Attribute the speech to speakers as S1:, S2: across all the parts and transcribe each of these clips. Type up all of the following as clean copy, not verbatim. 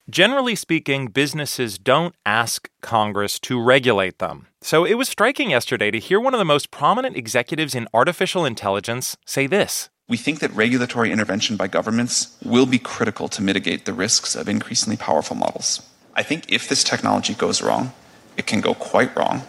S1: Generally speaking, businesses don't ask Congress to regulate them. So it was striking yesterday to hear one of the most prominent executives in artificial intelligence say this.
S2: We think that regulatory intervention by governments will be critical to mitigate the risks of increasingly powerful models. I think if this technology goes wrong, it can go quite wrong.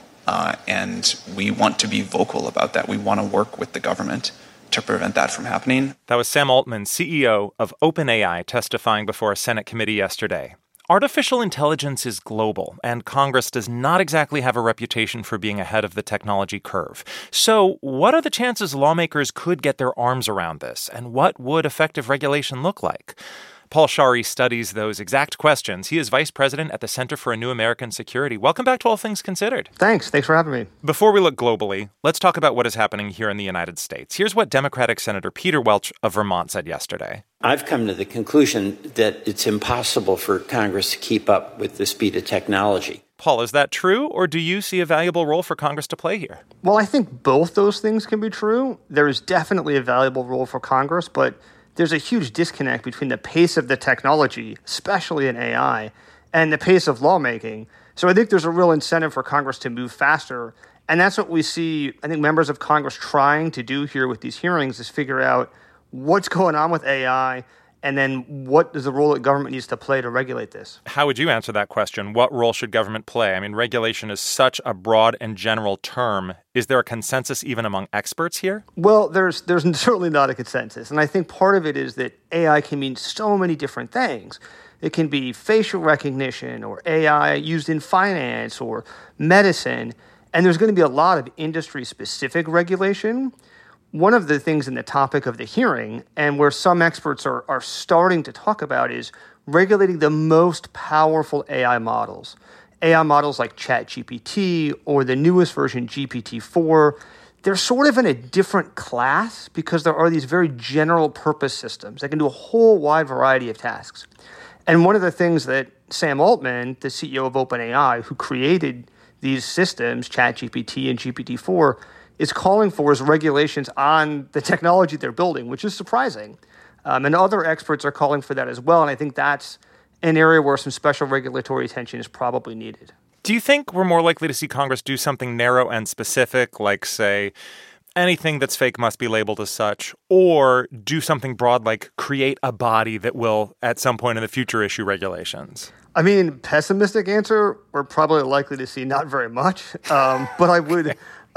S2: And we want to be vocal about that. We want to work with the government to prevent that from happening.
S1: That was Sam Altman, CEO of OpenAI, testifying before a Senate committee yesterday. Artificial intelligence is global, and Congress does not exactly have a reputation for being ahead of the technology curve. So, what are the chances lawmakers could get their arms around this, and what would effective regulation look like? Paul Shary studies those exact questions. He is vice president at the Center for a New American Security. Welcome back to All Things Considered.
S3: Thanks for having me.
S1: Before we look globally, let's talk about what is happening here in the United States. Here's what Democratic Senator Peter Welch of Vermont said yesterday.
S4: I've come to the conclusion that it's impossible for Congress to keep up with the speed of technology.
S1: Paul, is that true, or do you see a valuable role for Congress to play here?
S3: Well, I think both those things can be true. There is definitely a valuable role for Congress, but there's a huge disconnect between the pace of the technology, especially in AI, and the pace of lawmaking. So I think there's a real incentive for Congress to move faster. And that's what we see, I think, members of Congress trying to do here with these hearings is figure out what's going on with AI and then what is the role that government needs to play to regulate this.
S1: How would you answer that question? What role should government play? I mean, regulation is such a broad and general term. Is there a consensus even among experts here?
S3: Well, there's certainly not a consensus. And I think part of it is that AI can mean so many different things. It can be facial recognition or AI used in finance or medicine. And there's going to be a lot of industry-specific regulation. One of the things in the topic of the hearing, and where some experts are starting to talk about, is regulating the most powerful AI models. AI models like ChatGPT or the newest version, GPT-4, they're sort of in a different class because there are these very general purpose systems that can do a whole wide variety of tasks. And one of the things that Sam Altman, the CEO of OpenAI, who created these systems, ChatGPT and GPT-4, is calling for is regulations on the technology they're building, which is surprising. And other experts are calling for that as well. And I think that's an area where some special regulatory attention is probably needed.
S1: Do you think we're more likely to see Congress do something narrow and specific, like, say, anything that's fake must be labeled as such, or do something broad like create a body that will, at some point in the future, issue regulations?
S3: I mean, pessimistic answer, we're probably likely to see not very much. But I would...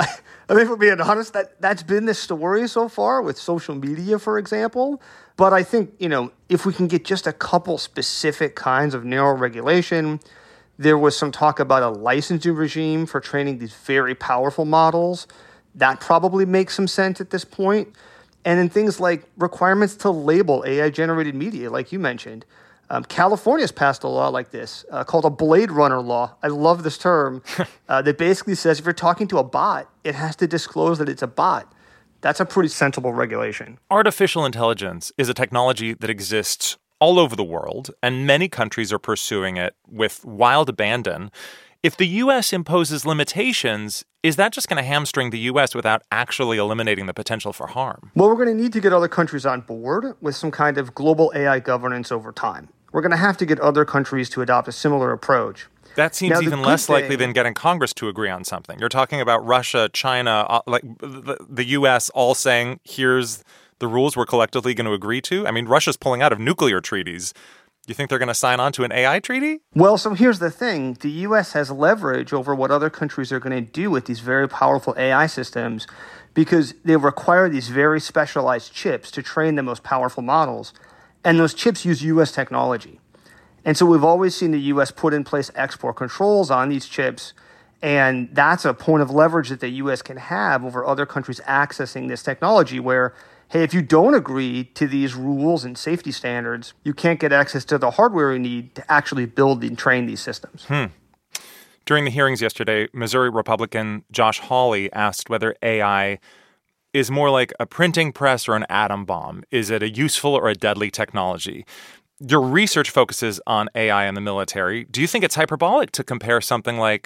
S3: I mean, if we're being honest, that's been the story so far with social media, for example. But I think, if we can get just a couple specific kinds of narrow regulation, there was some talk about a licensing regime for training these very powerful models. That probably makes some sense at this point. And then things like requirements to label AI-generated media, like you mentioned. California's passed a law like this called a Blade Runner law. I love this term that basically says if you're talking to a bot, it has to disclose that it's a bot. That's a pretty sensible regulation.
S1: Artificial intelligence is a technology that exists all over the world, and many countries are pursuing it with wild abandon. If the U.S. imposes limitations, is that just going to hamstring the U.S. without actually eliminating the potential for harm?
S3: Well, we're going to need to get other countries on board with some kind of global AI governance over time. We're going to have to get other countries to adopt a similar approach.
S1: That seems even less likely than getting Congress to agree on something. You're talking about Russia, China, like the U.S. all saying, here's the rules we're collectively going to agree to. I mean, Russia's pulling out of nuclear treaties. You think they're going to sign on to an AI treaty?
S3: Well, so here's the thing. The U.S. has leverage over what other countries are going to do with these very powerful AI systems because they require these very specialized chips to train the most powerful models. And those chips use U.S. technology. And so we've always seen the U.S. put in place export controls on these chips. And that's a point of leverage that the U.S. can have over other countries accessing this technology where, hey, if you don't agree to these rules and safety standards, you can't get access to the hardware you need to actually build and train these systems.
S1: During the hearings yesterday, Missouri Republican Josh Hawley asked whether AI is more like a printing press or an atom bomb. Is it a useful or a deadly technology? Your research focuses on AI in the military. Do you think it's hyperbolic to compare something like,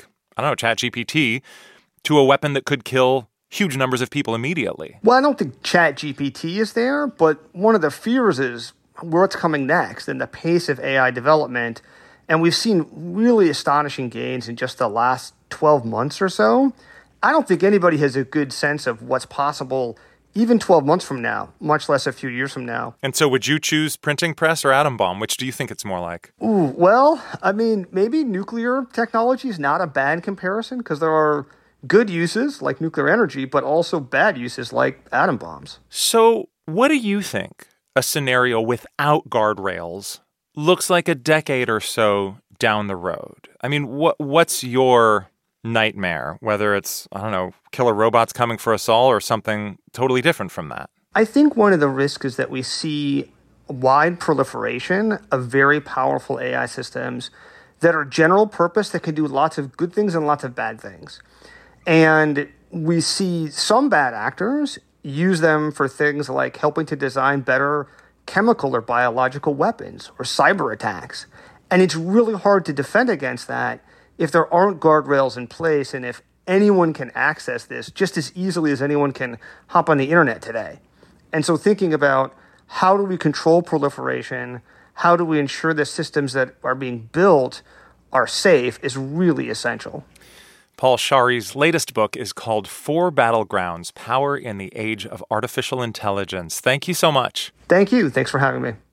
S1: ChatGPT to a weapon that could kill huge numbers of people immediately?
S3: Well, I don't think ChatGPT is there, but one of the fears is what's coming next and the pace of AI development. And we've seen really astonishing gains in just the last 12 months or so. I don't think anybody has a good sense of what's possible even 12 months from now, much less a few years from now.
S1: And so would you choose printing press or atom bomb? Which do you think it's more like?
S3: Ooh, well, I mean, maybe nuclear technology is not a bad comparison because there are good uses like nuclear energy, but also bad uses like atom bombs.
S1: So what do you think a scenario without guardrails looks like a decade or so down the road? I mean, what's your nightmare, whether it's, I don't know, killer robots coming for us all or something totally different from that?
S3: I think one of the risks is that we see wide proliferation of very powerful AI systems that are general purpose that can do lots of good things and lots of bad things. And we see some bad actors use them for things like helping to design better chemical or biological weapons or cyber attacks. And it's really hard to defend against that if there aren't guardrails in place and if anyone can access this just as easily as anyone can hop on the internet today. And so thinking about how do we control proliferation, how do we ensure the systems that are being built are safe is really essential.
S1: Paul Shari's latest book is called Four Battlegrounds: Power in the Age of Artificial Intelligence. Thank you so much.
S3: Thank you. Thanks for having me.